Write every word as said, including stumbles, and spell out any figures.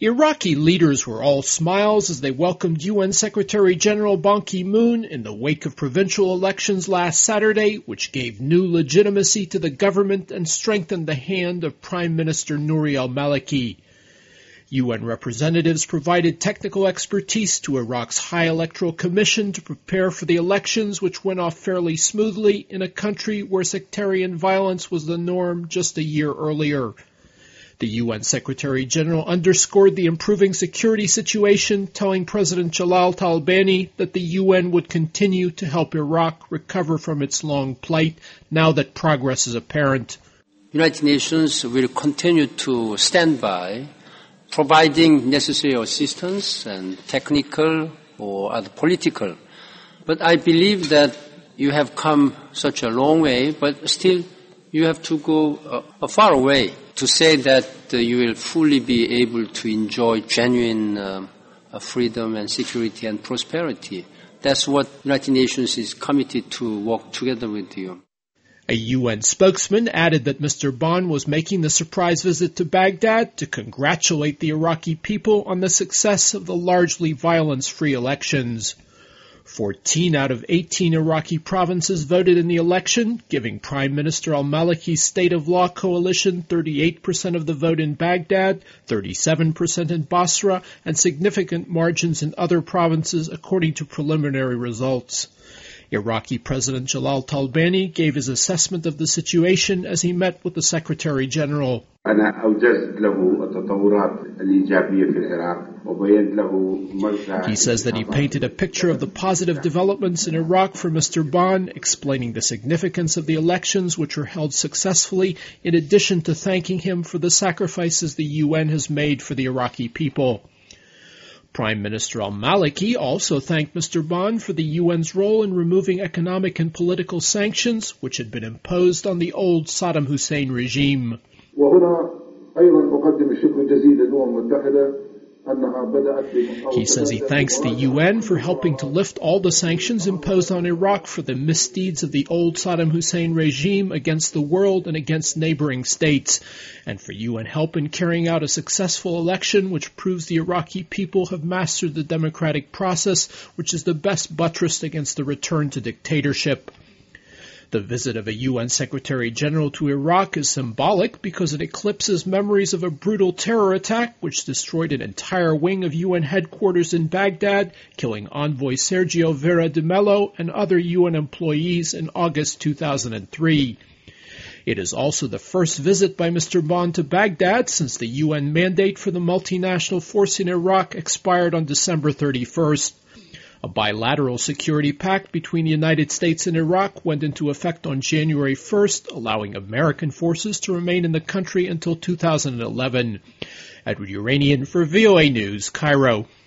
Iraqi leaders were all smiles as they welcomed U N Secretary General Ban Ki-moon in the wake of provincial elections last Saturday, which gave new legitimacy to the government and strengthened the hand of Prime Minister Nouri al-Maliki. U N representatives provided technical expertise to Iraq's High Electoral Commission to prepare for the elections, which went off fairly smoothly in a country where sectarian violence was the norm just a year earlier. The U N Secretary General underscored the improving security situation, telling President Jalal Talabani that the U N would continue to help Iraq recover from its long plight now that progress is apparent. United Nations will continue to stand by, providing necessary assistance and technical or other political. But I believe that you have come such a long way, but still you have to go uh, a far away to say that uh, you will fully be able to enjoy genuine um, uh, freedom and security and prosperity. That's what United Nations is committed to work together with you. A U N spokesman added that Mister Ban was making the surprise visit to Baghdad to congratulate the Iraqi people on the success of the largely violence-free elections. Fourteen out of eighteen Iraqi provinces voted in the election, giving Prime Minister al-Maliki's State of Law coalition thirty-eight percent of the vote in Baghdad, thirty-seven percent in Basra, and significant margins in other provinces according to preliminary results. Iraqi President Jalal Talabani gave his assessment of the situation as he met with the Secretary General. He says that he painted a picture of the positive developments in Iraq for Mister Ban, explaining the significance of the elections which were held successfully, in addition to thanking him for the sacrifices the U N has made for the Iraqi people. Prime Minister al-Maliki also thanked Mister Ban for the U N's role in removing economic and political sanctions which had been imposed on the old Saddam Hussein regime. He says he thanks the U N for helping to lift all the sanctions imposed on Iraq for the misdeeds of the old Saddam Hussein regime against the world and against neighboring states, and for U N help in carrying out a successful election which proves the Iraqi people have mastered the democratic process, which is the best buttress against the return to dictatorship. The visit of a U N Secretary General to Iraq is symbolic because it eclipses memories of a brutal terror attack which destroyed an entire wing of U N headquarters in Baghdad, killing envoy Sergio Vera de Mello and other U N employees in August two thousand three. It is also the first visit by Mister Ban to Baghdad since the U N mandate for the multinational force in Iraq expired on December thirty-first. A bilateral security pact between the United States and Iraq went into effect on January first, allowing American forces to remain in the country until two thousand eleven. Edward Uranian for V O A News, Cairo.